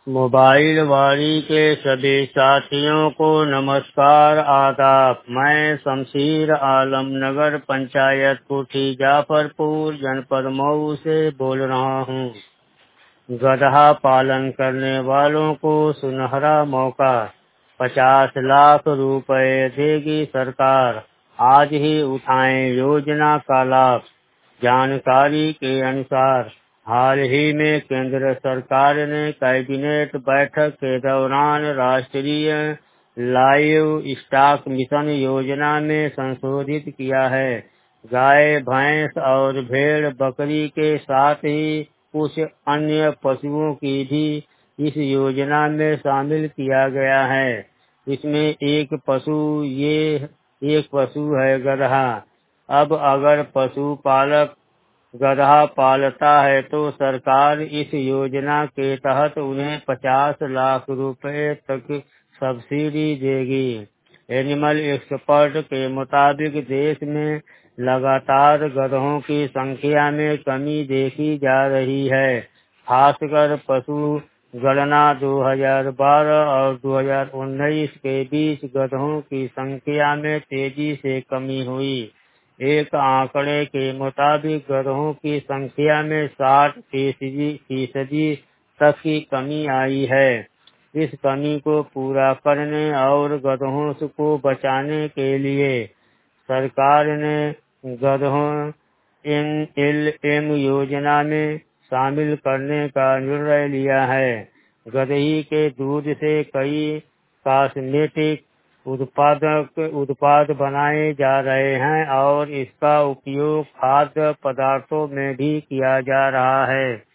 Mobile वाणी के सभी साथियों को नमस्कार आदाब। मैं शमशीर आलम नगर पंचायत कोठी जाफरपुर जनपद मऊ से बोल रहा हूँ। गधा पालन करने वालों को सुनहरा मौका, 50 लाख रुपए देगी सरकार। आज ही उठाएं योजना का लाभ। जानकारी के अनुसार हाल ही में केंद्र सरकार ने कैबिनेट बैठक के दौरान राष्ट्रीय लाइव स्टॉक मिशन योजना में संशोधित किया है। गाय, भैंस और भेड़ बकरी के साथ ही कुछ अन्य पशुओं की भी इस योजना में शामिल किया गया है। इसमें एक पशु है गधा। अब अगर पशुपालक गधा पालता है तो सरकार इस योजना के तहत उन्हें 50 लाख रुपए तक सब्सिडी देगी। एनिमल एक्सपर्ट के मुताबिक देश में लगातार गधों की संख्या में कमी देखी जा रही है। खासकर पशु गणना 2012 और 2019 के बीच गधों की संख्या में तेजी से कमी हुई। एक आंकड़े के मुताबिक गधों की संख्या में 60% तक की कमी आई है। इस कमी को पूरा करने और गधों को बचाने के लिए सरकार ने गधों NLM योजना में शामिल करने का निर्णय लिया है। गधे के दूध से कई कॉस्मेटिक उत्पाद बनाए जा रहे हैं और इसका उपयोग खाद्य पदार्थों में भी किया जा रहा है।